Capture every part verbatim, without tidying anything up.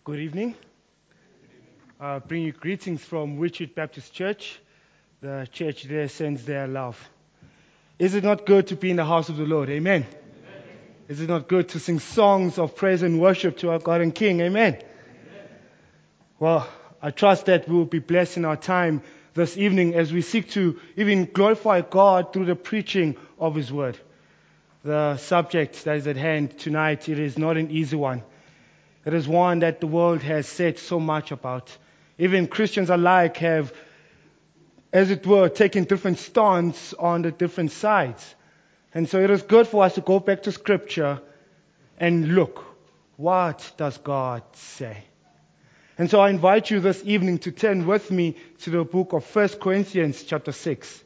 Good evening. I bring you greetings from Witchwood Baptist Church. The church there sends their love. Is it not good to be in the house of the Lord? Amen. Amen. Is it not good to sing songs of praise and worship to our God and King? Amen. Amen. Well, I trust that we will be blessed in our time this evening as we seek to even glorify God through the preaching of His Word. The subject that is at hand tonight, it is not an easy one. It is one that the world has said so much about. Even Christians alike have, as it were, taken different stance on the different sides. And so it is good for us to go back to Scripture and look, what does God say? And so I invite you this evening to turn with me to the book of First Corinthians chapter six.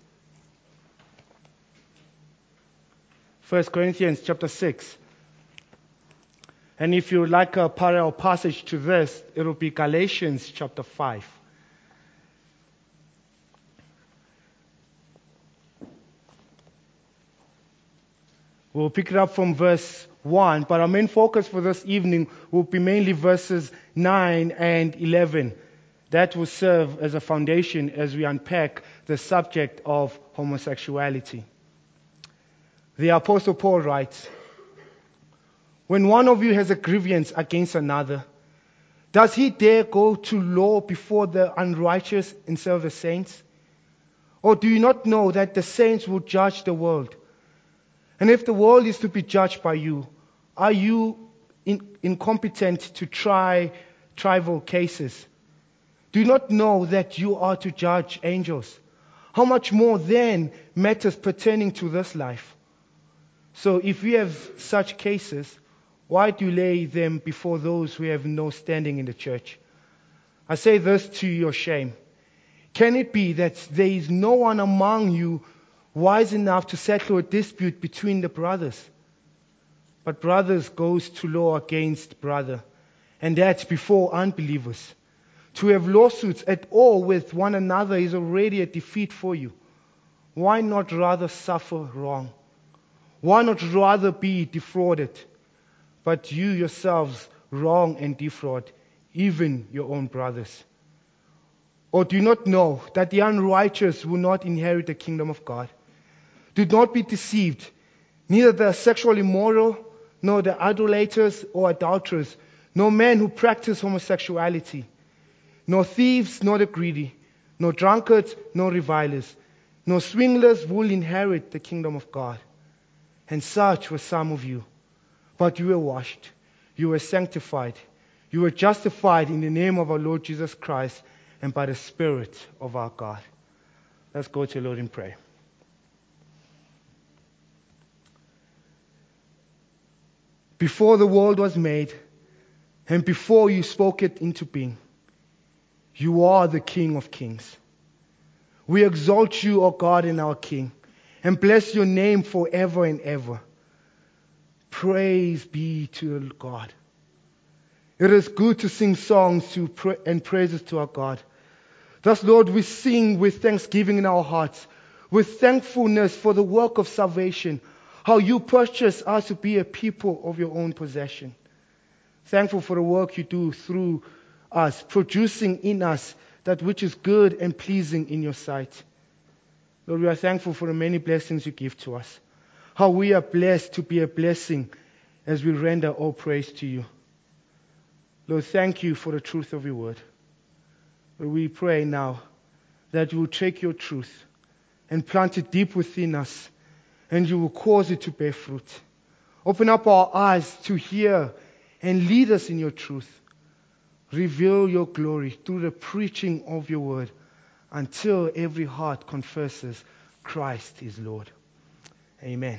First Corinthians chapter six. And if you would like a parallel passage to this, it will be Galatians chapter five. We'll pick it up from verse one, but our main focus for this evening will be mainly verses nine and eleven. That will serve as a foundation as we unpack the subject of homosexuality. The Apostle Paul writes, "When one of you has a grievance against another, does he dare go to law before the unrighteous instead of the saints? Or do you not know that the saints will judge the world? And if the world is to be judged by you, are you in, incompetent to try trivial cases? Do you not know that you are to judge angels? How much more then matters pertaining to this life? So if you have such cases, why do you lay them before those who have no standing in the church? I say this to your shame. Can it be that there is no one among you wise enough to settle a dispute between the brothers? But brothers goes to law against brother, and that before unbelievers. To have lawsuits at all with one another is already a defeat for you. Why not rather suffer wrong? Why not rather be defrauded? But you yourselves wrong and defraud, even your own brothers. Or do you not know that the unrighteous will not inherit the kingdom of God? Do not be deceived. Neither the sexually immoral, nor the idolaters or adulterers, nor men who practice homosexuality, nor thieves, nor the greedy, nor drunkards, nor revilers, nor swindlers will inherit the kingdom of God. And such were some of you. But you were washed, you were sanctified, you were justified in the name of our Lord Jesus Christ and by the Spirit of our God." Let's go to the Lord in prayer. Before the world was made, and before you spoke it into being, you are the King of kings. We exalt you, O God and our King, and bless your name forever and ever. Praise be to God. It is good to sing songs to pra- and praises to our God. Thus, Lord, we sing with thanksgiving in our hearts, with thankfulness for the work of salvation, how you purchased us to be a people of your own possession. Thankful for the work you do through us, producing in us that which is good and pleasing in your sight. Lord, we are thankful for the many blessings you give to us. How we are blessed to be a blessing as we render all praise to you. Lord, thank you for the truth of your word. Lord, we pray now that you will take your truth and plant it deep within us, and you will cause it to bear fruit. Open up our eyes to hear and lead us in your truth. Reveal your glory through the preaching of your word until every heart confesses Christ is Lord. Amen.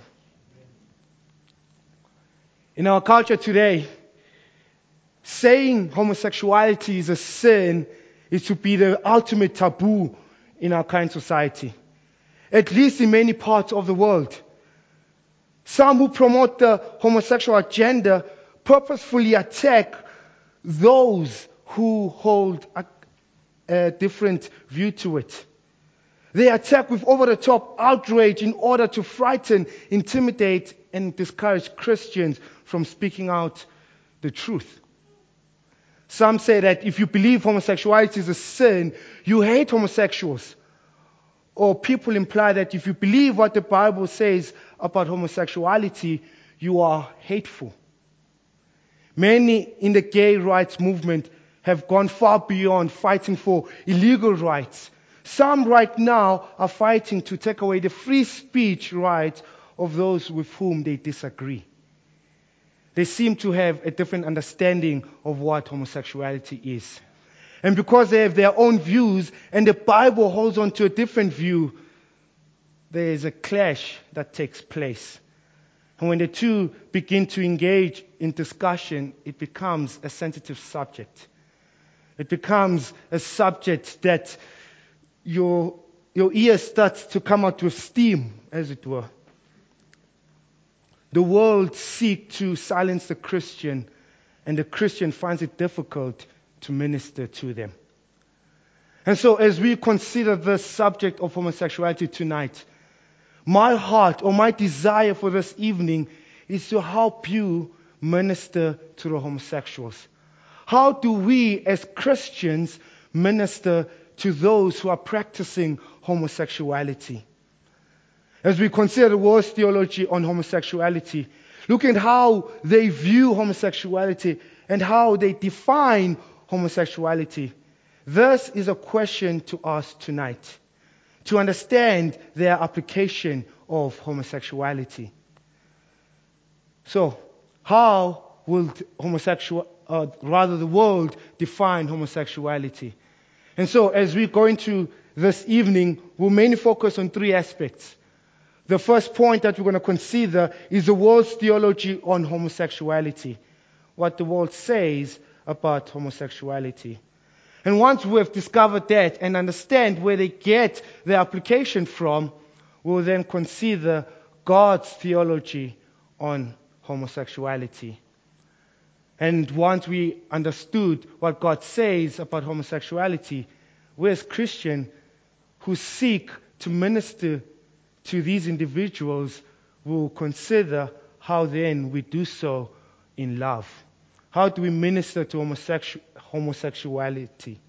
In our culture today, saying homosexuality is a sin is to be the ultimate taboo in our current society, at least in many parts of the world. Some who promote the homosexual agenda purposefully attack those who hold a, a different view to it. They attack with over-the-top outrage in order to frighten, intimidate, and discourage Christians from speaking out the truth. Some say that if you believe homosexuality is a sin, you hate homosexuals. Or people imply that if you believe what the Bible says about homosexuality, you are hateful. Many in the gay rights movement have gone far beyond fighting for illegal rights. Some right now are fighting to take away the free speech rights of those with whom they disagree. They seem to have a different understanding of what homosexuality is. And because they have their own views and the Bible holds on to a different view, there is a clash that takes place. And when the two begin to engage in discussion, it becomes a sensitive subject. It becomes a subject that your, your ear starts to come out with steam, as it were. The world seeks to silence the Christian, and the Christian finds it difficult to minister to them. And so as we consider the subject of homosexuality tonight, my heart or my desire for this evening is to help you minister to the homosexuals. How do we as Christians minister to those who are practicing homosexuality? As we consider the world's theology on homosexuality, look at how they view homosexuality and how they define homosexuality. This is a question to us tonight, to understand their application of homosexuality. So, how will homosexual, uh, rather the world define homosexuality? And so, as we go into this evening, we'll mainly focus on three aspects. The first point that we're going to consider is the world's theology on homosexuality, what the world says about homosexuality. And once we have discovered that and understand where they get their application from, we'll then consider God's theology on homosexuality. And once we understood what God says about homosexuality, we as Christians who seek to minister to these individuals will consider how then we do so in love. How do we minister to homosexu- homosexuality?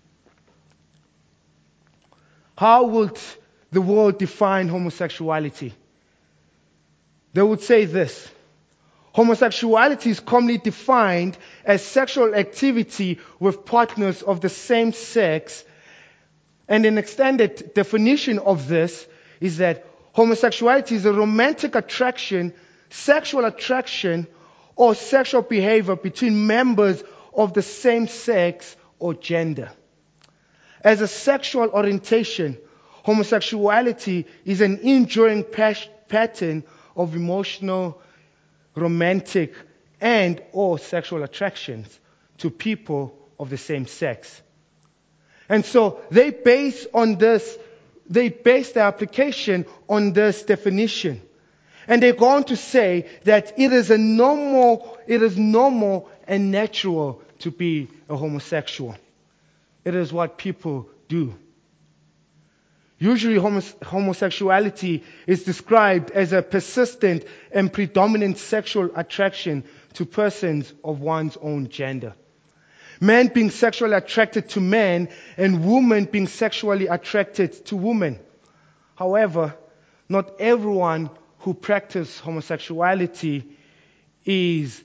How would the world define homosexuality? They would say this: homosexuality is commonly defined as sexual activity with partners of the same sex, and an extended definition of this is that homosexuality is a romantic attraction, sexual attraction, or sexual behavior between members of the same sex or gender. As a sexual orientation, homosexuality is an enduring pas- pattern of emotional, romantic, and or sexual attractions to people of the same sex. And so they base on this, they base their application on this definition. And they go on to say that it is a normal, it is normal and natural to be a homosexual. It is what people do. Usually homos- homosexuality is described as a persistent and predominant sexual attraction to persons of one's own gender. Men being sexually attracted to men and women being sexually attracted to women. However, not everyone who practices homosexuality is,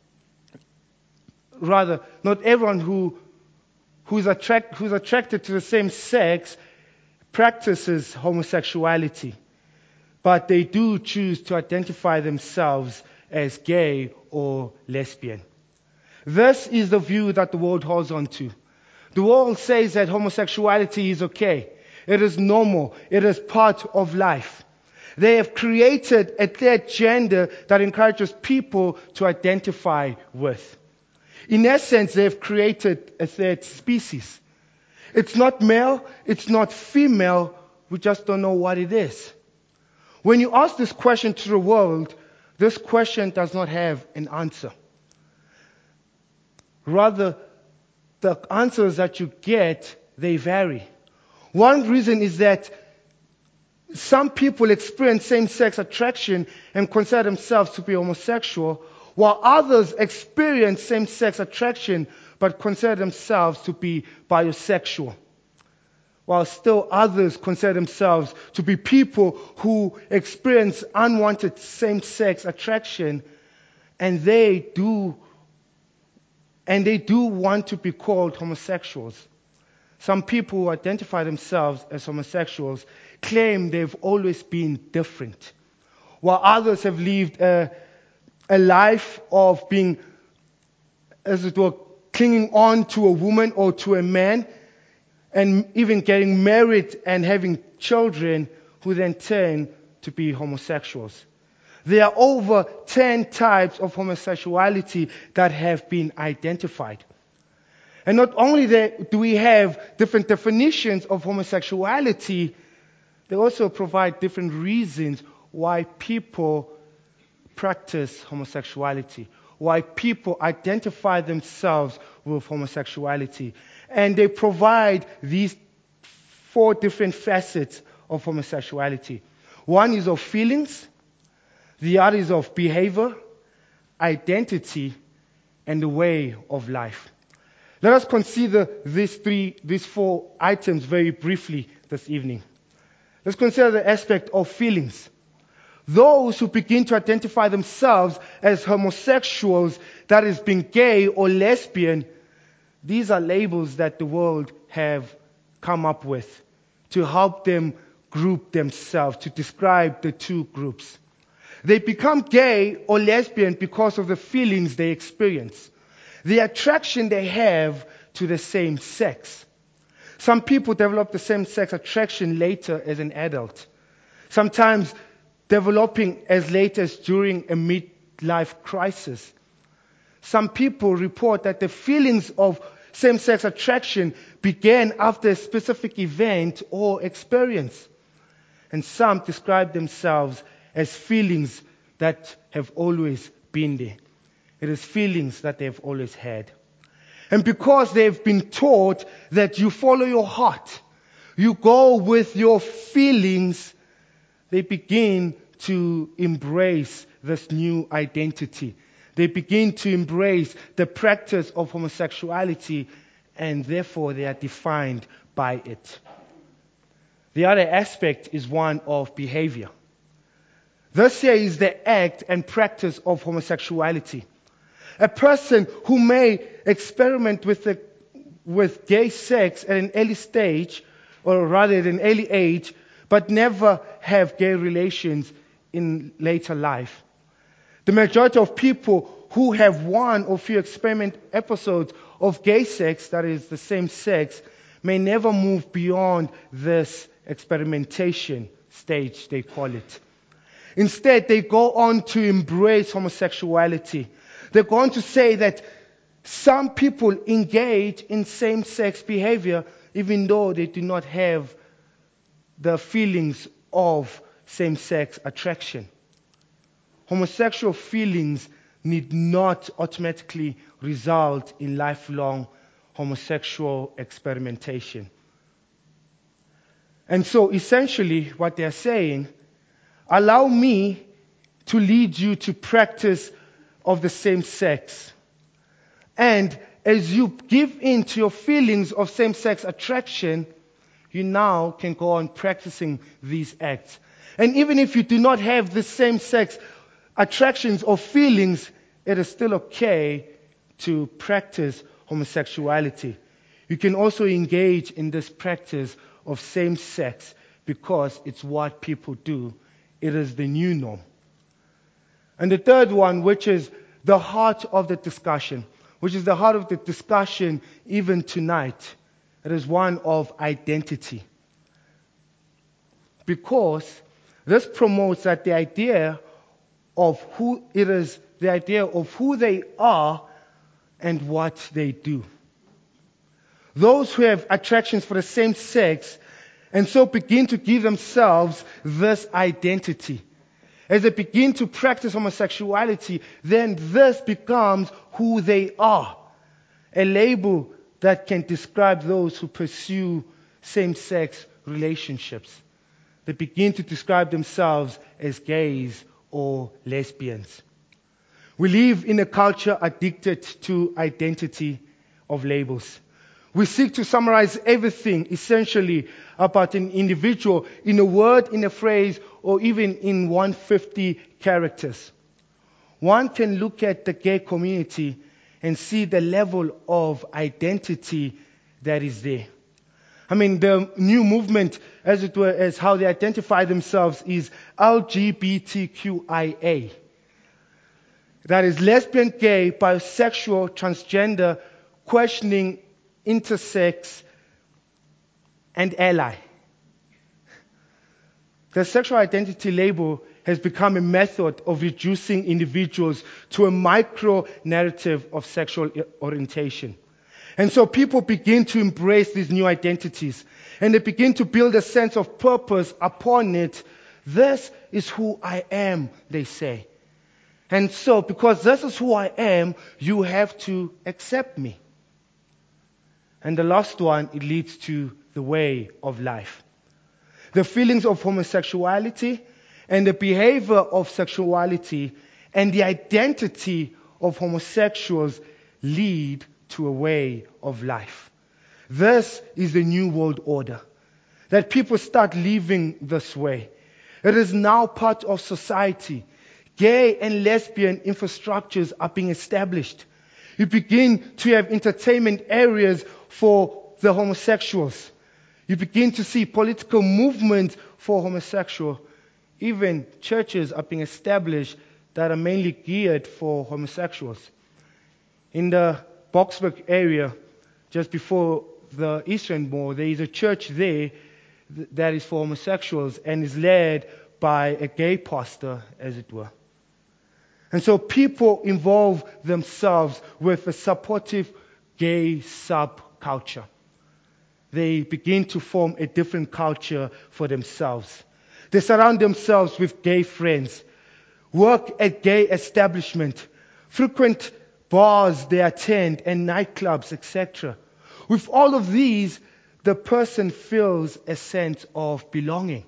rather, not everyone who who's, attract, who's attracted to the same sex practices homosexuality. But they do choose to identify themselves as gay or lesbian. This is the view that the world holds on to. The world says that homosexuality is okay. It is normal. It is part of life. They have created a third gender that encourages people to identify with. In essence, they have created a third species. It's not male, it's not female, we just don't know what it is. When you ask this question to the world, this question does not have an answer. Rather, the answers that you get, they vary. One reason is that some people experience same-sex attraction and consider themselves to be homosexual, while others experience same-sex attraction but consider themselves to be bisexual, while still others consider themselves to be people who experience unwanted same-sex attraction, and they do and they do want to be called homosexuals. Some people who identify themselves as homosexuals claim they've always been different, while others have lived a, a life of being, as it were, clinging on to a woman or to a man, and even getting married and having children who then turn to be homosexuals. There are over ten types of homosexuality that have been identified. And not only that, do we have different definitions of homosexuality, they also provide different reasons why people practice homosexuality, why people identify themselves with homosexuality. And they provide these four different facets of homosexuality. One is of feelings, the other is of behavior, identity, and the way of life. Let us consider these three, these four items very briefly this evening. Let's consider the aspect of feelings. Those who begin to identify themselves as homosexuals, that is, being gay or lesbian, these are labels that the world have come up with to help them group themselves, to describe the two groups. They become gay or lesbian because of the feelings they experience, the attraction they have to the same sex. Some people develop the same sex attraction later as an adult, sometimes developing as late as during a midlife crisis. Some people report that the feelings of same-sex attraction began after a specific event or experience. And some describe themselves as feelings that have always been there. It is feelings that they've always had. And because they've been taught that you follow your heart, you go with your feelings, they begin to embrace this new identity. They begin to embrace the practice of homosexuality, and therefore they are defined by it. The other aspect is one of behavior. This here is the act and practice of homosexuality. A person who may experiment with, the, with gay sex at an early stage, or rather at an early age, but never have gay relations in later life. The majority of people who have one or few experiment episodes of gay sex, that is the same sex, may never move beyond this experimentation stage, they call it. Instead, they go on to embrace homosexuality. They're going to say that some people engage in same-sex behavior even though they do not have the feelings of same-sex attraction. Homosexual feelings need not automatically result in lifelong homosexual experimentation. And so essentially what they're saying, allow me to lead you to practice of the same sex. And as you give in to your feelings of same-sex attraction, you now can go on practicing these acts. And even if you do not have the same-sex attractions or feelings, it is still okay to practice homosexuality. You can also engage in this practice of same-sex because it's what people do. It is the new norm. And the third one, which is the heart of the discussion, which is the heart of the discussion even tonight, it is one of identity. Because this promotes that the idea of who it is, the idea of who they are and what they do. Those who have attractions for the same sex and so begin to give themselves this identity. As they begin to practice homosexuality, then this becomes who they are. A label that can describe those who pursue same-sex relationships. They begin to describe themselves as gays or lesbians. We live in a culture addicted to identity, of labels. We seek to summarize everything essentially about an individual in a word, in a phrase, or even in one hundred fifty characters. One can look at the gay community and see the level of identity that is there. I mean, the new movement, as it were, as how they identify themselves, is L G B T Q I A. That is lesbian, gay, bisexual, transgender, questioning, intersex, and ally. The sexual identity label has become a method of reducing individuals to a micro-narrative of sexual orientation. And so people begin to embrace these new identities, and they begin to build a sense of purpose upon it. This is who I am, they say. And so, because this is who I am, you have to accept me. And the last one, it leads to the way of life. The feelings of homosexuality and the behavior of sexuality and the identity of homosexuals lead to a way of life. This is the new world order, that people start living this way. It is now part of society. Gay and lesbian infrastructures are being established. You begin to have entertainment areas for the homosexuals. You begin to see political movements for homosexual. Even churches are being established that are mainly geared for homosexuals. In the Boksburg area, just before the Eastern Mall, there is a church there that is for homosexuals and is led by a gay pastor, as it were. And so people involve themselves with a supportive gay subculture. They begin to form a different culture for themselves. They surround themselves with gay friends, work at gay establishment, frequent bars they attend, and nightclubs, et cetera. With all of these, the person feels a sense of belonging.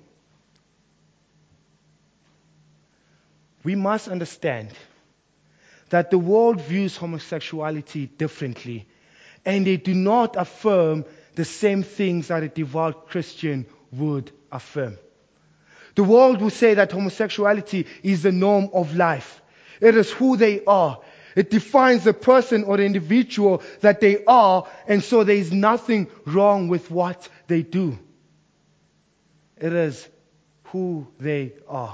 We must understand that the world views homosexuality differently, and they do not affirm the same things that a devout Christian would affirm. The world will say that homosexuality is the norm of life. It is who they are. It defines the person or the individual that they are, and so there is nothing wrong with what they do. It is who they are.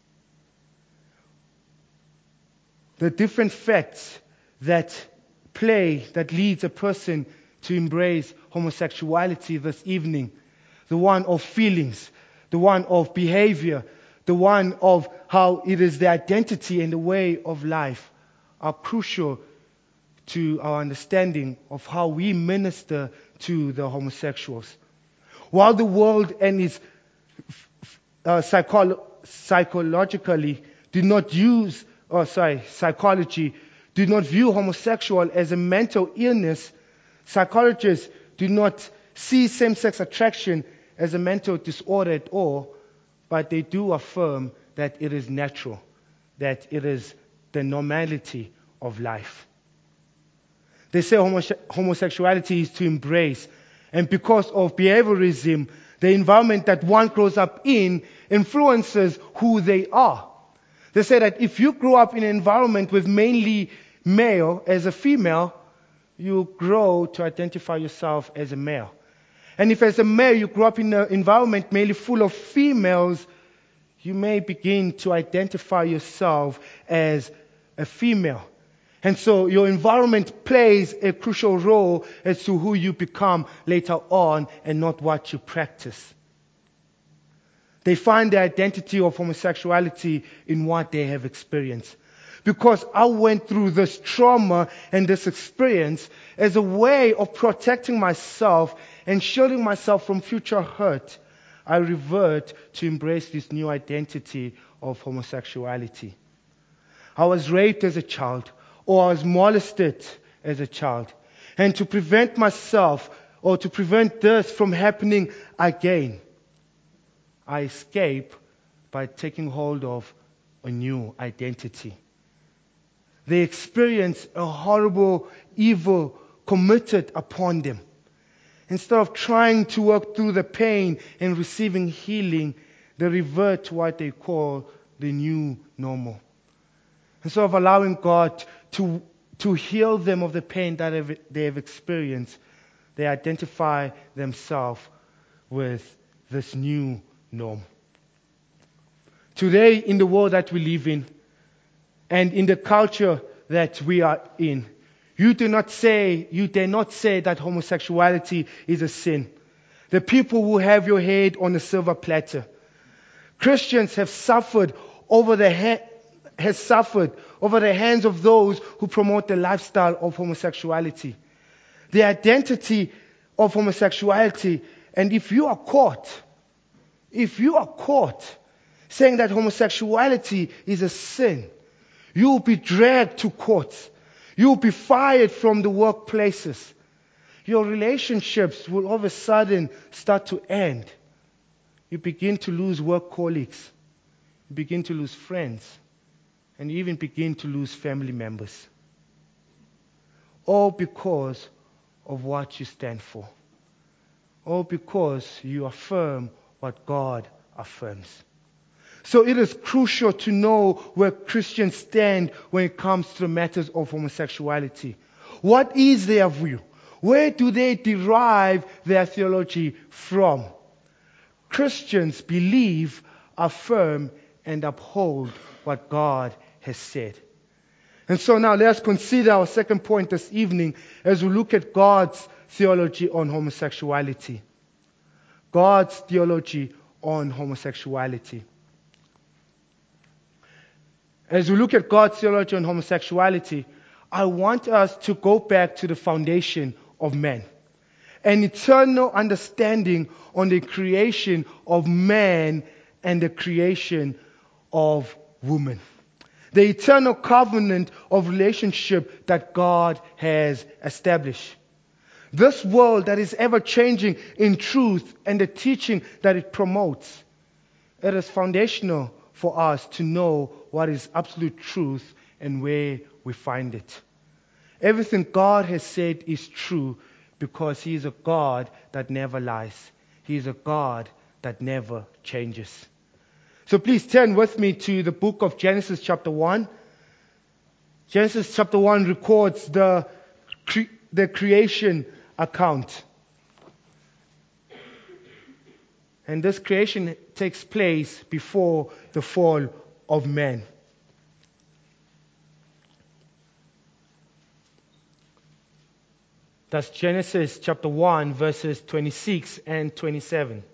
The different facts that play, that leads a person to embrace homosexuality this evening, the one of feelings, the one of behavior, the one of how it is the identity and the way of life, are crucial to our understanding of how we minister to the homosexuals. While the world and its uh, psycholo- psychologically do not use, or sorry, psychology do not view homosexual as a mental illness, psychologists do not see same-sex attraction as a mental disorder at all, but they do affirm that it is natural, that it is the normality of life. They say homose- homosexuality is to embrace, and because of behaviorism, the environment that one grows up in influences who they are. They say that if you grow up in an environment with mainly male as a female, you grow to identify yourself as a male. And if as a male you grow up in an environment mainly full of females, you may begin to identify yourself as a female. And so your environment plays a crucial role as to who you become later on and not what you practice. They find the identity of homosexuality in what they have experienced. Because I went through this trauma and this experience as a way of protecting myself and shielding myself from future hurt, I revert to embrace this new identity of homosexuality. I was raped as a child, or I was molested as a child. And to prevent myself, or to prevent this from happening again, I escape by taking hold of a new identity. They experience a horrible, evil committed upon them. Instead of trying to work through the pain and receiving healing, they revert to what they call the new normal. Instead of allowing God to, to heal them of the pain that have, they have experienced, they identify themselves with this new norm. Today, in the world that we live in, and in the culture that we are in, you do not say, you dare not say that homosexuality is a sin. The people who have your head on a silver platter. Christians have suffered over the ha- has suffered over the hands of those who promote the lifestyle of homosexuality. The identity of homosexuality, and if you are caught, if you are caught saying that homosexuality is a sin, you will be dragged to courts. You will be fired from the workplaces. Your relationships will all of a sudden start to end. You begin to lose work colleagues. You begin to lose friends. And you even begin to lose family members. All because of what you stand for. All because you affirm what God affirms. So it is crucial to know where Christians stand when it comes to the matters of homosexuality. What is their view? Where do they derive their theology from? Christians believe, affirm, and uphold what God has said. And so now let us consider our second point this evening as we look at God's theology on homosexuality. God's theology on homosexuality. As we look at God's theology on homosexuality, I want us to go back to the foundation of man. An eternal understanding on the creation of man and the creation of woman. The eternal covenant of relationship that God has established. This world that is ever changing in truth and the teaching that it promotes. It is foundational for us to know what is absolute truth and where we find it. Everything God has said is true because He is a God that never lies. He is a God that never changes. So please turn with me to the book of Genesis chapter one. Genesis chapter one records the, cre- the creation account. And this creation takes place before the fall of man. That's Genesis chapter one, verses twenty-six and twenty-seven.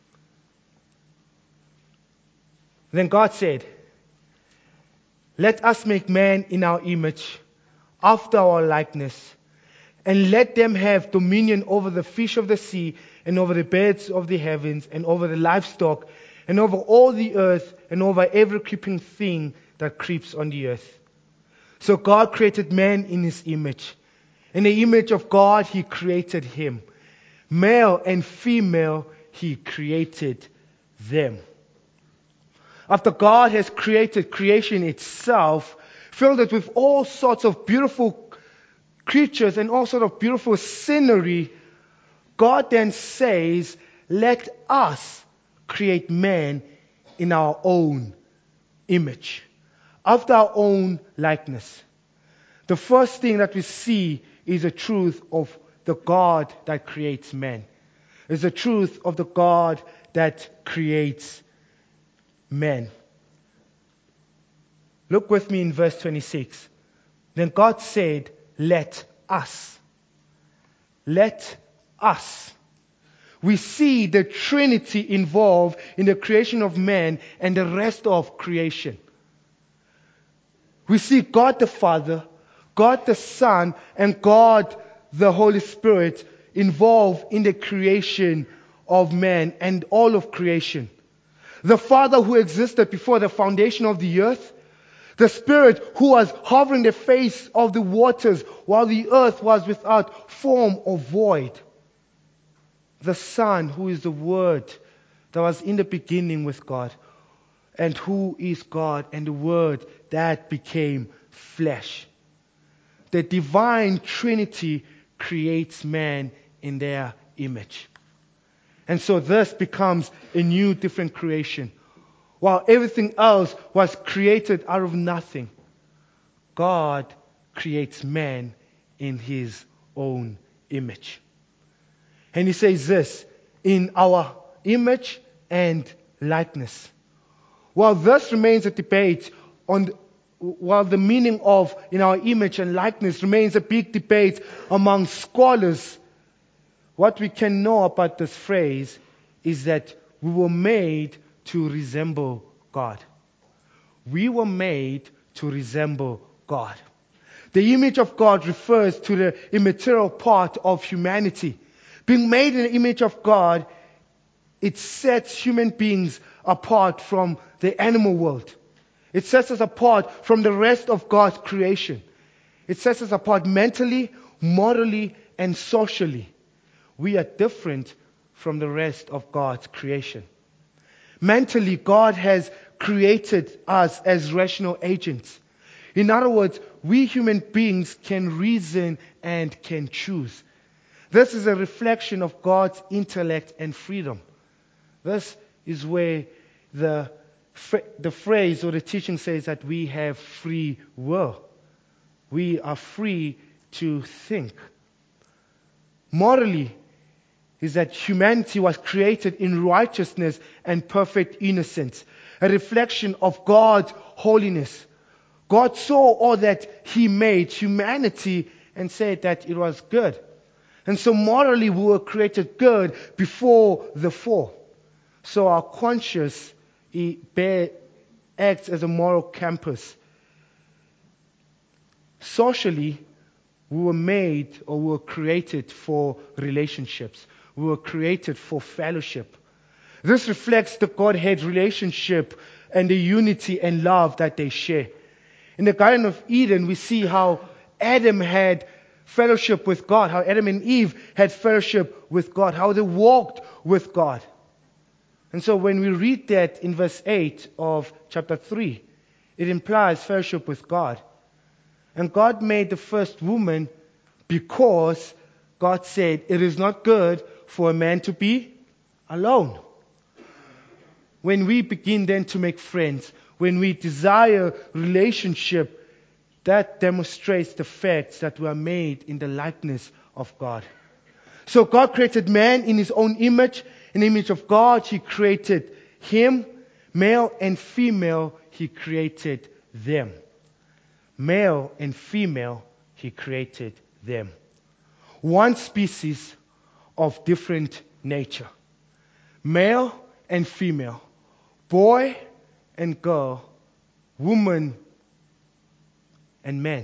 Then God said, "Let us make man in our image, after our likeness, and let them have dominion over the fish of the sea, and over the birds of the heavens, and over the livestock, and over all the earth, and over every creeping thing that creeps on the earth." So God created man in His image. In the image of God, He created him. Male and female, He created them. After God has created creation itself, filled it with all sorts of beautiful creatures and all sorts of beautiful scenery, God then says, "Let us create man in our own image, after our own likeness." The first thing that we see is the truth of the God that creates man. It's the truth of the God that creates man. Look with me in verse twenty-six. Then God said, "Let us." Let us. We see the Trinity involved in the creation of man and the rest of creation. We see God the Father, God the Son, and God the Holy Spirit involved in the creation of man and all of creation. The Father who existed before the foundation of the earth, the Spirit who was hovering the face of the waters while the earth was without form or void. The Son who is the Word that was in the beginning with God, and who is God and the Word that became flesh. The divine Trinity creates man in their image. And so this becomes a new, different creation. While everything else was created out of nothing, God creates man in his own image. And he says this, in our image and likeness. While this remains a debate on, while the meaning of in our image and likeness remains a big debate among scholars, what we can know about this phrase is that we were made to resemble God. We were made to resemble God. The image of God refers to the immaterial part of humanity. Being made in the image of God, it sets human beings apart from the animal world. It sets us apart from the rest of God's creation. It sets us apart mentally, morally, and socially. We are different from the rest of God's creation. Mentally, God has created us as rational agents. In other words, we human beings can reason and can choose. This is a reflection of God's intellect and freedom. This is where the, the phrase or the teaching says that we have free will. We are free to think. Morally, is that humanity was created in righteousness and perfect innocence, a reflection of God's holiness. God saw all that He made, humanity, and said that it was good. And so morally we were created good before the fall. So our conscience it bear, acts as a moral compass. Socially, we were made or we were created for relationships. We were created for fellowship. This reflects the Godhead relationship and the unity and love that they share. In the Garden of Eden, we see how Adam had fellowship with God, how Adam and Eve had fellowship with God, how they walked with God. And so when we read that in verse eight of chapter three, it implies fellowship with God. And God made the first woman because God said, it is not good for a man to be alone. When we begin then to make friends, when we desire relationship, that demonstrates the fact that we are made in the likeness of God. So God created man in His own image. In the image of God, He created him. Male and female, He created them. Male and female, He created them. One species of different nature. Male and female. Boy and girl. Woman and man.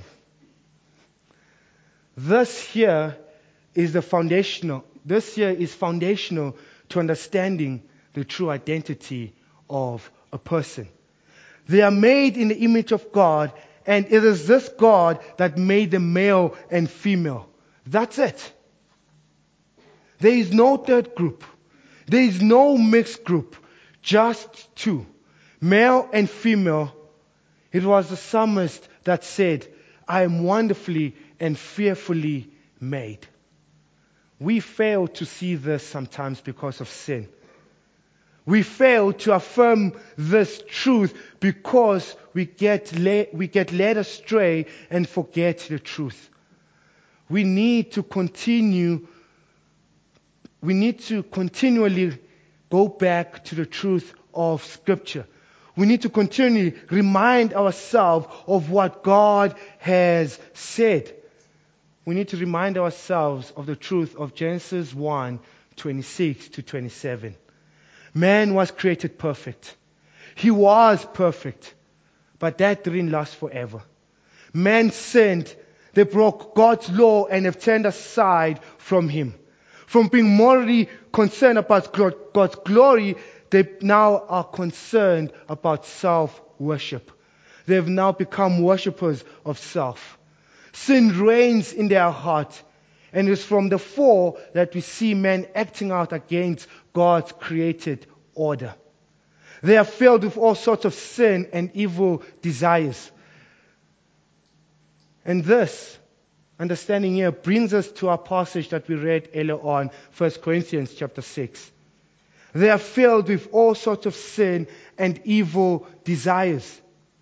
This here is the foundational. This here is foundational to understanding the true identity of a person. They are made in the image of God, and it is this God that made them male and female. That's it. There is no third group. There is no mixed group. Just two. Male and female. It was the psalmist that said, I am wonderfully and fearfully made. We fail to see this sometimes because of sin. We fail to affirm this truth because we get led, we get led astray and forget the truth. We need to continue, we need to continually go back to the truth of Scripture. We need to continually remind ourselves of what God has said. We need to remind ourselves of the truth of Genesis one, twenty-six to twenty-seven. Man was created perfect. He was perfect. But that didn't last forever. Man sinned. They broke God's law and have turned aside from Him. From being morally concerned about God's glory, they now are concerned about self-worship. They have now become worshippers of self. Sin reigns in their heart. And it's from the fall that we see men acting out against God's created order. They are filled with all sorts of sin and evil desires. And this understanding here brings us to our passage that we read earlier on, First Corinthians chapter six. They are filled with all sorts of sin and evil desires.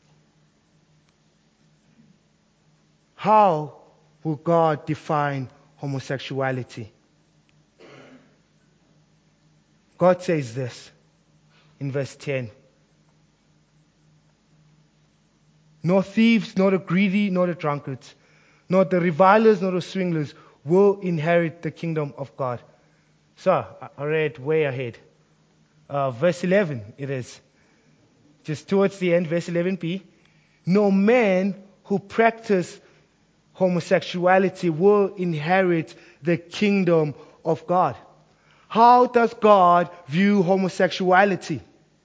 How will God define homosexuality? God says this in verse ten. Nor thieves, nor the greedy, nor the drunkards, nor the revilers, nor the swindlers will inherit the kingdom of God. So, I read way ahead. Uh, verse eleven it is. Just towards the end, verse eleven b. No man who practices homosexuality will inherit the kingdom of God. How does God view homosexuality?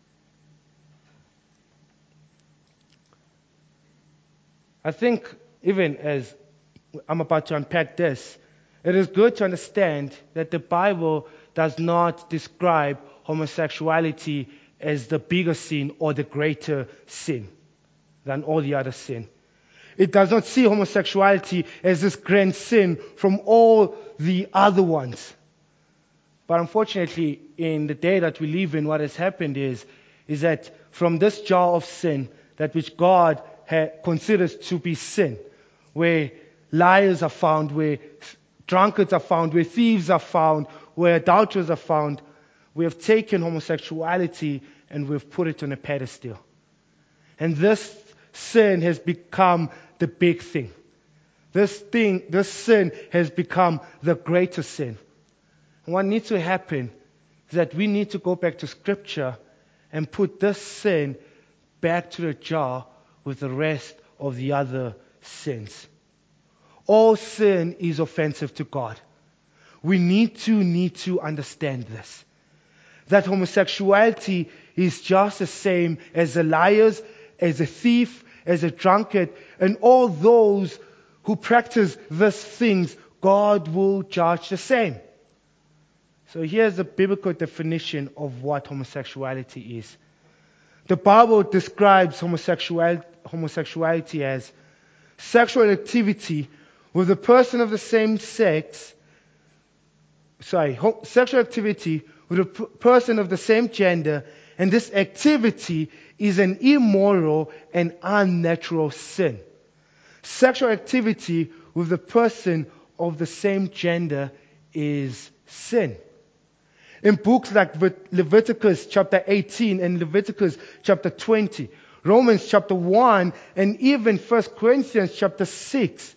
I think even as I'm about to unpack this, it is good to understand that the Bible does not describe homosexuality as the bigger sin or the greater sin than all the other sin. It does not see homosexuality as this grand sin from all the other ones. But unfortunately, in the day that we live in, what has happened is, is that from this jar of sin, that which God ha- considers to be sin, where liars are found, where drunkards are found, where thieves are found, where adulterers are found, we have taken homosexuality and we've put it on a pedestal. And this sin has become the big thing. This thing, this sin has become the greater sin. And what needs to happen is that we need to go back to Scripture and put this sin back to the jar with the rest of the other sins. All sin is offensive to God. We need to need to understand this. That homosexuality is just the same as the liars, as a thief, as a drunkard, and all those who practice these things, God will judge the same. So here's a biblical definition of what homosexuality is. The Bible describes homosexual, homosexuality as sexual activity with a person of the same sex, sorry, ho- sexual activity with a p- person of the same gender, and this activity is an immoral and unnatural sin. Sexual activity with a person of the same gender is sin. In books like Leviticus chapter eighteen and Leviticus chapter twenty, Romans chapter one, and even First Corinthians chapter six,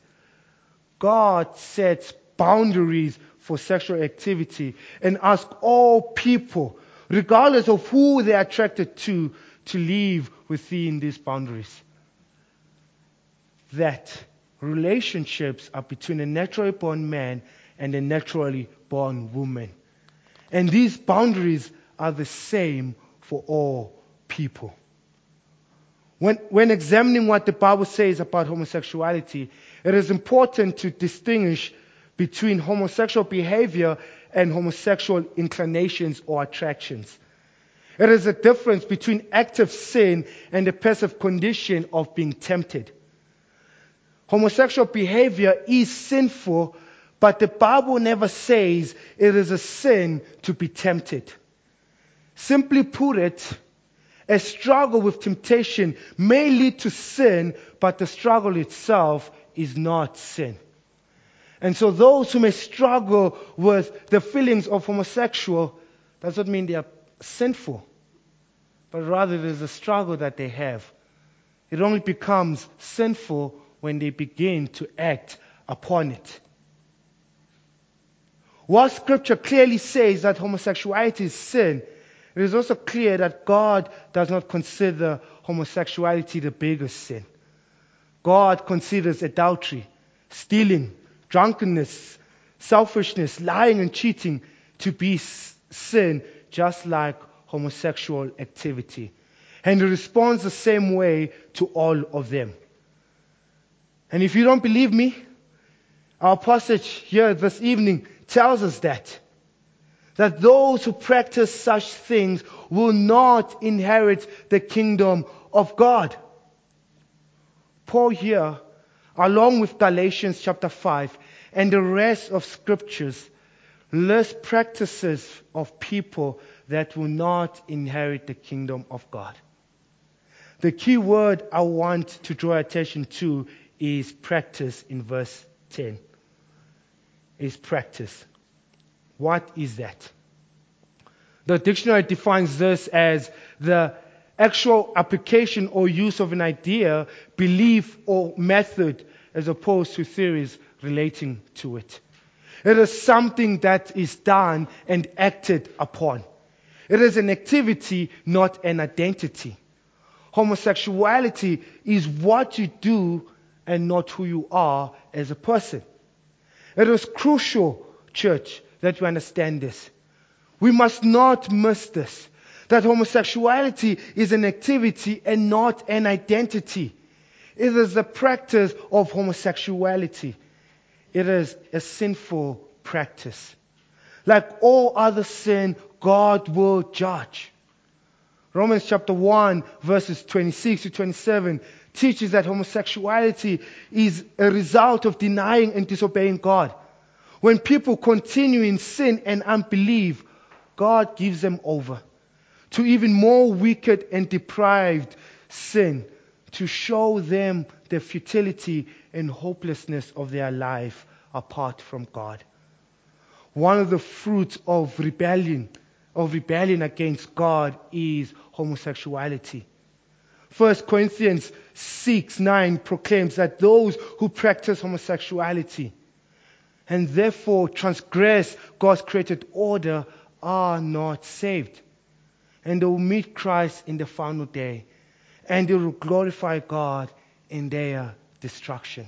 God sets boundaries for sexual activity and asks all people, regardless of who they are attracted to, to live within these boundaries. That relationships are between a naturally born man and a naturally born woman. And these boundaries are the same for all people. When, when examining what the Bible says about homosexuality, it is important to distinguish between homosexual behavior and homosexual inclinations or attractions. It is a difference between active sin and the passive condition of being tempted. Homosexual behavior is sinful, but the Bible never says it is a sin to be tempted. Simply put it, a struggle with temptation may lead to sin, but the struggle itself is not sin. And so those who may struggle with the feelings of homosexual does not mean they are sinful, but rather it is a struggle that they have. It only becomes sinful when they begin to act upon it. While Scripture clearly says that homosexuality is sin, it is also clear that God does not consider homosexuality the biggest sin. God considers adultery, stealing, drunkenness, selfishness, lying and cheating to be sin, just like homosexual activity. And He responds the same way to all of them. And if you don't believe me, our passage here this evening tells us that. That those who practice such things will not inherit the kingdom of God. Paul here along with Galatians chapter five and the rest of scriptures, list practices of people that will not inherit the kingdom of God. The key word I want to draw attention to is practice in verse ten. Is practice. What is that? The dictionary defines this as the actual application or use of an idea, belief, or method as opposed to theories relating to it. It is something that is done and acted upon. It is an activity, not an identity. Homosexuality is what you do and not who you are as a person. It is crucial, church, that we understand this. We must not miss this, that homosexuality is an activity and not an identity. It is the practice of homosexuality. It is a sinful practice. Like all other sin, God will judge. Romans chapter one, verses twenty-six to twenty-seven teaches that homosexuality is a result of denying and disobeying God. When people continue in sin and unbelief, God gives them over to even more wicked and deprived sin to show them the futility and hopelessness of their life apart from God. One of the fruits of rebellion, of rebellion against God is homosexuality. First Corinthians six nine proclaims that those who practice homosexuality and therefore transgress God's created order are not saved. And they will meet Christ in the final day, and they will glorify God in their destruction.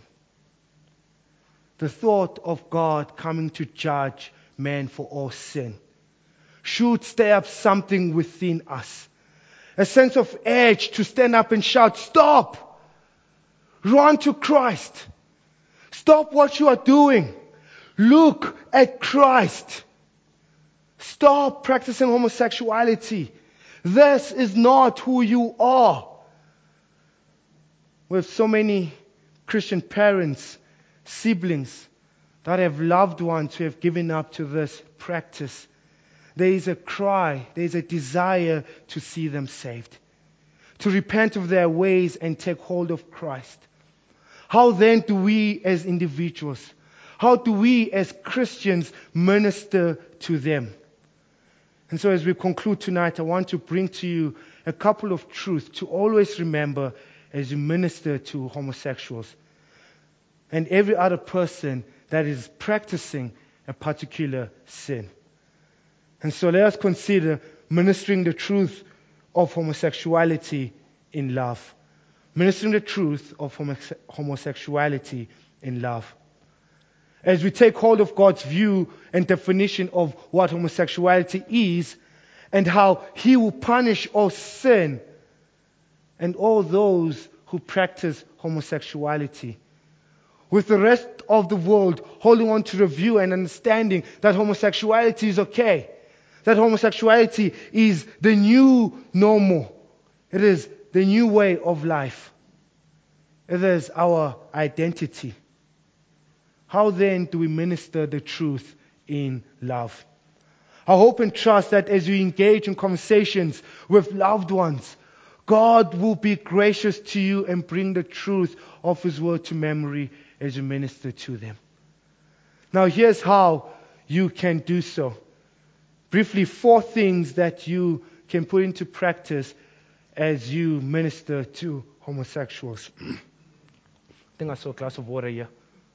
The thought of God coming to judge man for all sin should stir up something within us. A sense of edge to stand up and shout, "Stop! Run to Christ! Stop what you are doing! Look at Christ! Stop practicing homosexuality! This is not who you are." We have so many Christian parents, siblings that have loved ones who have given up to this practice. There is a cry, there is a desire to see them saved, to repent of their ways and take hold of Christ. How then do we as individuals, how do we as Christians minister to them? And so as we conclude tonight, I want to bring to you a couple of truths to always remember as you minister to homosexuals and every other person that is practicing a particular sin. And so let us consider ministering the truth of homosexuality in love. Ministering the truth of homosexuality in love. As we take hold of God's view and definition of what homosexuality is and how He will punish all sin and all those who practice homosexuality, with the rest of the world holding on to the view and understanding that homosexuality is okay, that homosexuality is the new normal. It is the new way of life. It is our identity. How then do we minister the truth in love? I hope and trust that as you engage in conversations with loved ones, God will be gracious to you and bring the truth of His word to memory as you minister to them. Now here's how you can do so. Briefly, four things that you can put into practice as you minister to homosexuals. I think I saw a glass of water here.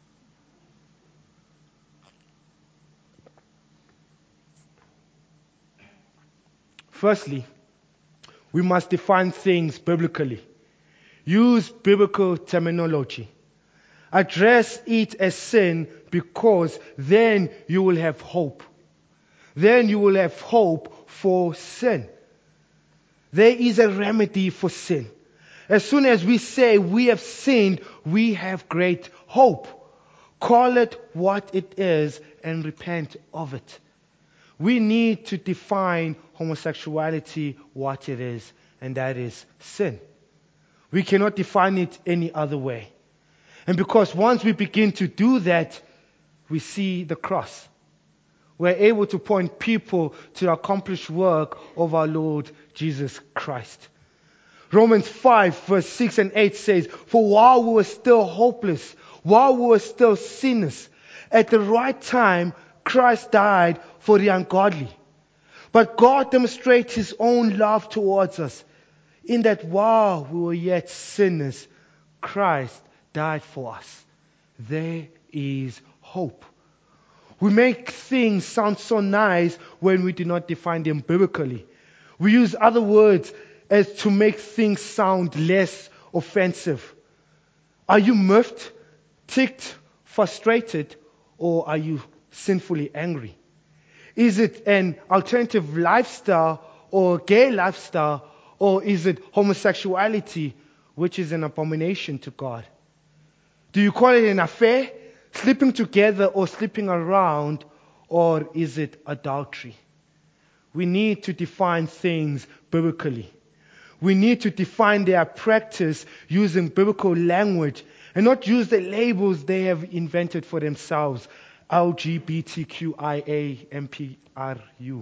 Firstly, we must define things biblically. Use biblical terminology. Address it as sin because then you will have hope. Then you will have hope for sin. There is a remedy for sin. As soon as we say we have sinned, we have great hope. Call it what it is and repent of it. We need to define homosexuality what it is, and that is sin. We cannot define it any other way. And because once we begin to do that, we see the cross. We're able to point people to the accomplished work of our Lord Jesus Christ. Romans five verse six and eight says, "For while we were still hopeless, while we were still sinners, at the right time Christ died for the ungodly. But God demonstrates His own love towards us, in that while we were yet sinners, Christ died for us." There is hope. We make things sound so nice when we do not define them biblically. We use other words as to make things sound less offensive. Are you miffed, ticked, frustrated, or are you sinfully angry? Is it an alternative lifestyle or gay lifestyle, or is it homosexuality, which is an abomination to God? Do you call it an affair, sleeping together or sleeping around, or is it adultery? We need to define things biblically. We need to define their practice using biblical language and not use the labels they have invented for themselves. L G B T Q I A M P R U.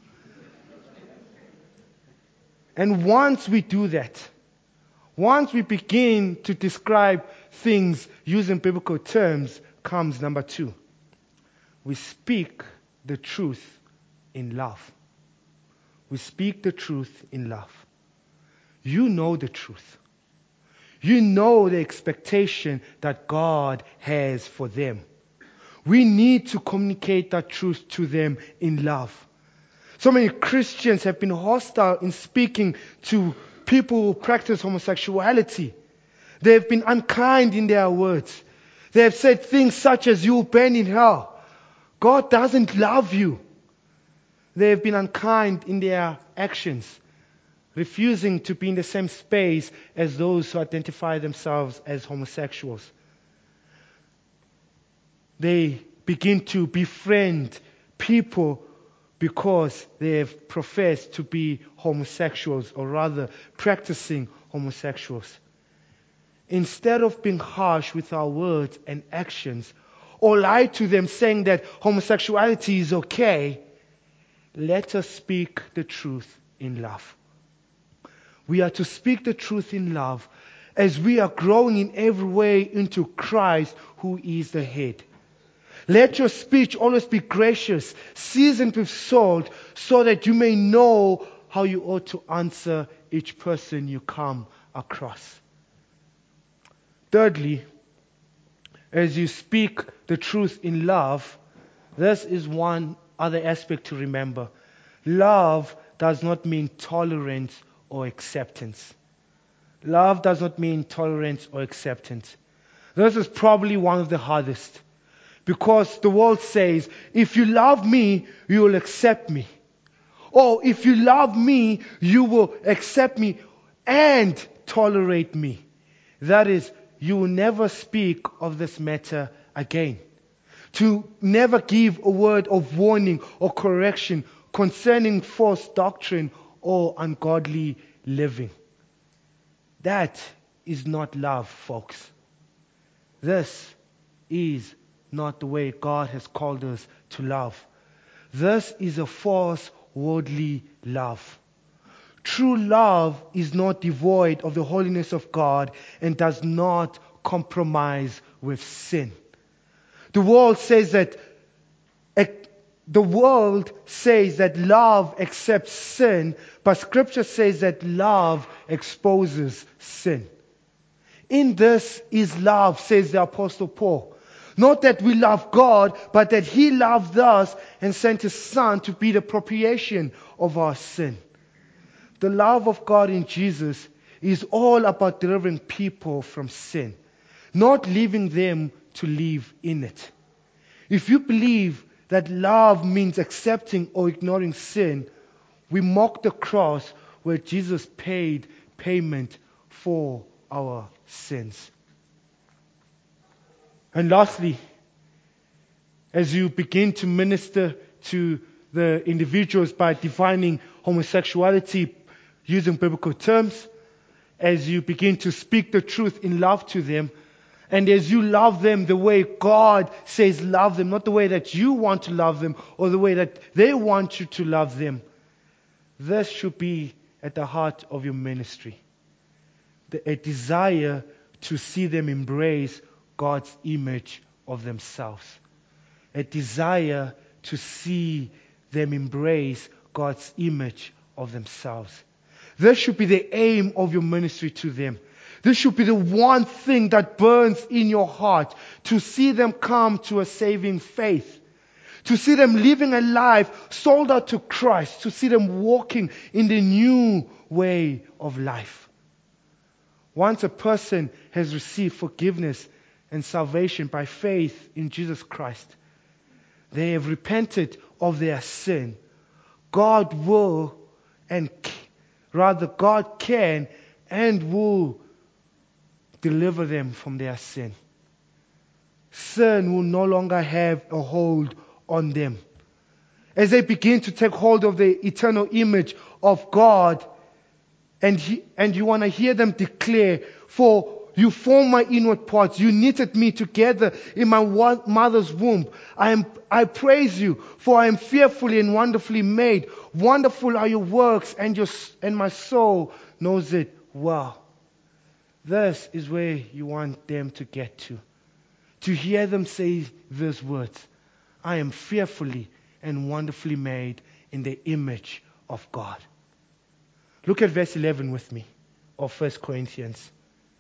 And once we do that, once we begin to describe things using biblical terms, comes number two. We speak the truth in love. We speak the truth in love. You know the truth. You know the expectation that God has for them. We need to communicate that truth to them in love. So many Christians have been hostile in speaking to people who practice homosexuality. They have been unkind in their words. They have said things such as, "You will burn in hell. God doesn't love you." They have been unkind in their actions, refusing to be in the same space as those who identify themselves as homosexuals. They begin to befriend people because they have professed to be homosexuals, or rather practicing homosexuals. Instead of being harsh with our words and actions, or lie to them saying that homosexuality is okay, let us speak the truth in love. We are to speak the truth in love as we are growing in every way into Christ, who is the head. Let your speech always be gracious, seasoned with salt, so that you may know how you ought to answer each person you come across. Thirdly, as you speak the truth in love, this is one other aspect to remember. Love does not mean tolerance or acceptance. Love does not mean tolerance or acceptance. This is probably one of the hardest. Because the world says, if you love me, you will accept me. Or if you love me, you will accept me and tolerate me. That is, you will never speak of this matter again. To never give a word of warning or correction concerning false doctrine or ungodly living. That is not love, folks. This is not the way God has called us to love. This is a false, worldly love. True love is not devoid of the holiness of God and does not compromise with sin. The world says that the world says that love accepts sin, but Scripture says that love exposes sin. In this is love, says the Apostle Paul. Not that we love God, but that He loved us and sent His Son to be the propitiation of our sin. The love of God in Jesus is all about delivering people from sin, not leaving them to live in it. If you believe that love means accepting or ignoring sin, we mock the cross where Jesus paid payment for our sins. And lastly, as you begin to minister to the individuals by defining homosexuality using biblical terms, as you begin to speak the truth in love to them, And as you love them the way God says love them, not the way that you want to love them or the way that they want you to love them, this should be at the heart of your ministry. The, a desire to see them embrace God's image of themselves. A desire to see them embrace God's image of themselves. This should be the aim of your ministry to them. This should be the one thing that burns in your heart, to see them come to a saving faith, to see them living a life sold out to Christ, to see them walking in the new way of life. Once a person has received forgiveness and salvation by faith in Jesus Christ, they have repented of their sin, God will and rather God can and will deliver them from their sin. Sin will no longer have a hold on them. As they begin to take hold of the eternal image of God, and, he, and you want to hear them declare, "For you formed my inward parts, you knitted me together in my mother's womb. I am, I praise you, for I am fearfully and wonderfully made. Wonderful are your works, and, your, and my soul knows it well." This is where you want them to get to. To hear them say these words, "I am fearfully and wonderfully made in the image of God." Look at verse eleven with me of First Corinthians.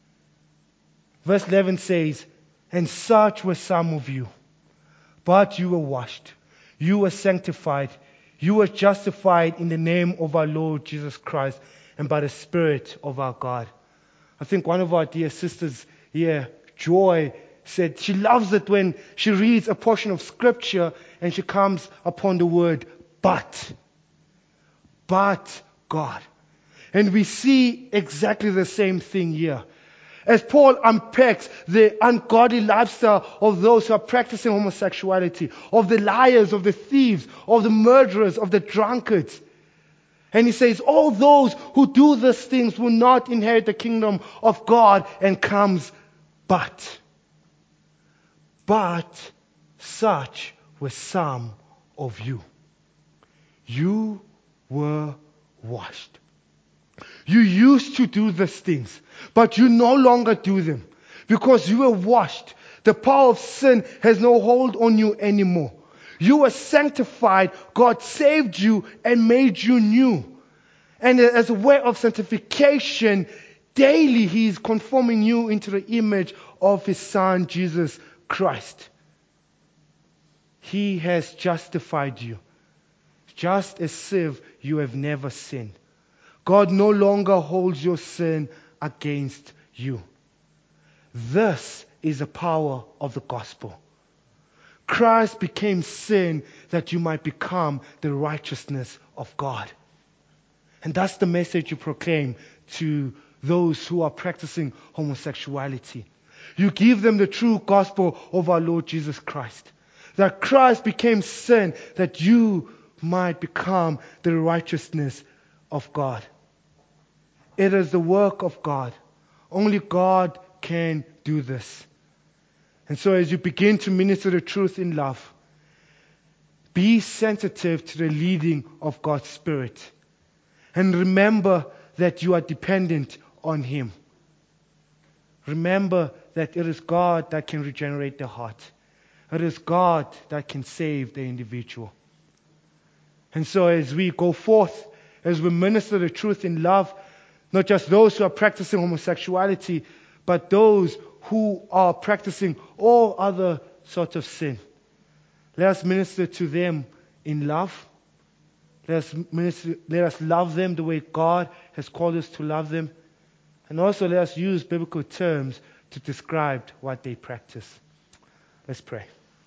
Verse eleven says, "And such were some of you, but you were washed, you were sanctified, you were justified in the name of our Lord Jesus Christ and by the Spirit of our God." I think one of our dear sisters here, Joy, said she loves it when she reads a portion of Scripture and she comes upon the word "but." But God. And we see exactly the same thing here. As Paul unpacks the ungodly lifestyle of those who are practicing homosexuality, of the liars, of the thieves, of the murderers, of the drunkards. And he says, all those who do these things will not inherit the kingdom of God, and comes, but. But such were some of you. You were washed. You used to do these things, but you no longer do them because you were washed. The power of sin has no hold on you anymore. You were sanctified. God saved you and made you new. And as a way of sanctification, daily He is conforming you into the image of His Son, Jesus Christ. He has justified you, just as if you have never sinned. God no longer holds your sin against you. This is the power of the gospel. Christ became sin that you might become the righteousness of God. And that's the message you proclaim to those who are practicing homosexuality. You give them the true gospel of our Lord Jesus Christ. That Christ became sin that you might become the righteousness of God. It is the work of God. Only God can do this. And so as you begin to minister the truth in love, be sensitive to the leading of God's Spirit. And remember that you are dependent on Him. Remember that it is God that can regenerate the heart. It is God that can save the individual. And so as we go forth, as we minister the truth in love, not just those who are practicing homosexuality, but those who are practicing all other sorts of sin. Let us minister to them in love. Let us, minister, let us love them the way God has called us to love them. And also let us use biblical terms to describe what they practice. Let's pray.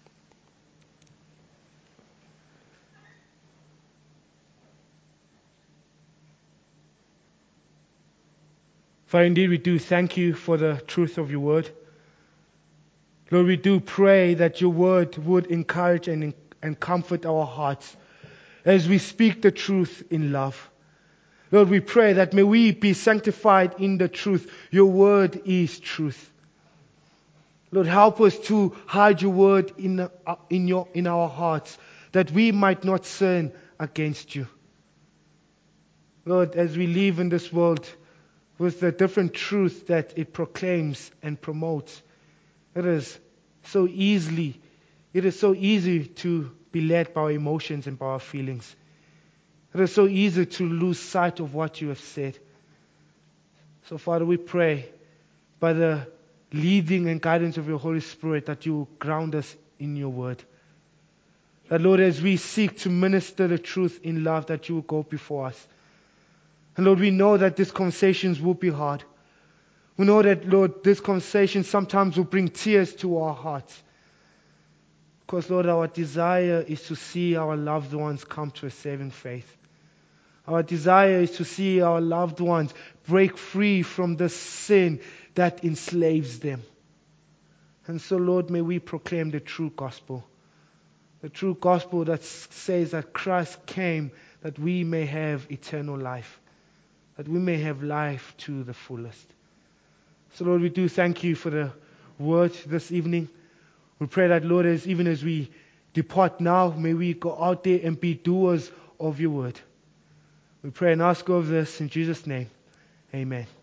Father, indeed we do thank you for the truth of your word. Lord, we do pray that your word would encourage and, and comfort our hearts as we speak the truth in love. Lord, we pray that may we be sanctified in the truth. Your word is truth. Lord, help us to hide your word in, uh, in, your, in our hearts, that we might not sin against you. Lord, as we live in this world with the different truth that it proclaims and promotes, it is so easily, it is so easy to be led by our emotions and by our feelings. It is so easy to lose sight of what you have said. So, Father, we pray by the leading and guidance of your Holy Spirit that you ground us in your word. That, Lord, as we seek to minister the truth in love, that you will go before us. And Lord, we know that these conversations will be hard. We know that, Lord, this conversation sometimes will bring tears to our hearts. Because, Lord, our desire is to see our loved ones come to a saving faith. Our desire is to see our loved ones break free from the sin that enslaves them. And so, Lord, may we proclaim the true gospel. The true gospel that says that Christ came that we may have eternal life. That we may have life to the fullest. So, Lord, we do thank you for the word this evening. We pray that, Lord, as even as we depart now, may we go out there and be doers of your word. We pray and ask of this in Jesus' name. Amen.